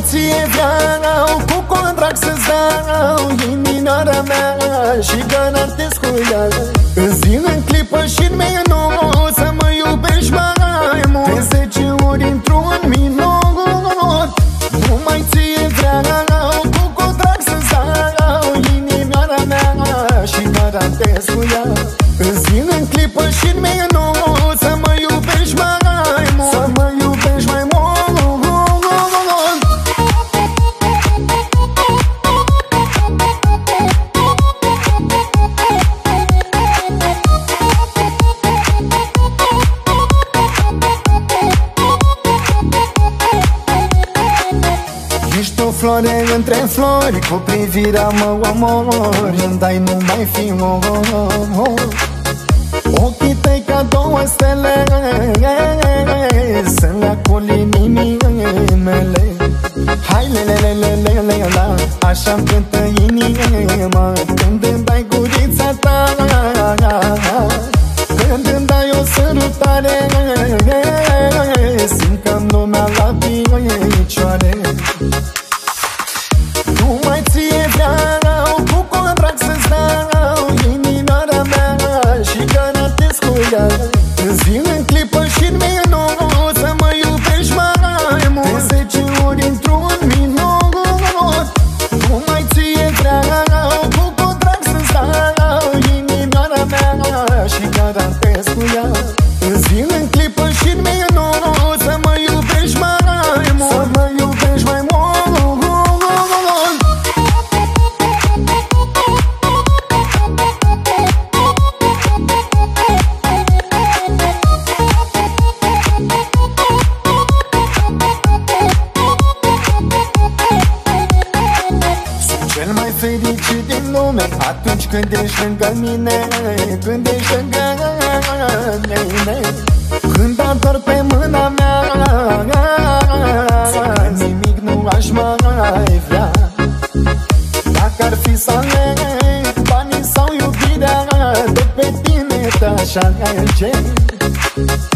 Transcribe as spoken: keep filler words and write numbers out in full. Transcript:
ție vreau, cu contract să-ți dau inimioara mea și garantez cu ea în zi, în clipă și în minut să mă iubești mai mult de zece ori într-un minut. Numai ție vreau, cu contract să-ți dau inimioara mea și garantez cu ea în zi, în clipă și în minut să mă iubești mai mult, să mă iubești mai mult. Ești o floare între flori, cu privirea mă omori, îmi dai numai fior. Ochii tăi ca două stele, sunt acolo inimii mele. Hai lelelelelele, așa-mi cântă inima când îmi dai gurița ta, când îmi dai o sărutare, simt că-mi lumea la picioare. Numai ție vreau, cu contract să-ți dau inimioara mea și garantez cu ea în zi, în clipă și în minut să mă iubești mai mult de zece ori într-un minut. Numai ție vreau, cu contract să-ți dau inimioara mea și garantez cu ea în zi, în clipă și în minut să mă iubești mai mult, să mă iubești mai mult. Cel mai fericit din lume atunci când ești lângă mine, când ești lângă mine, când ador pe mâna mea, nimic nu aș mai vrea. Dacă ar fi să aleg banii sau iubirea, de pe tine te-aș alege.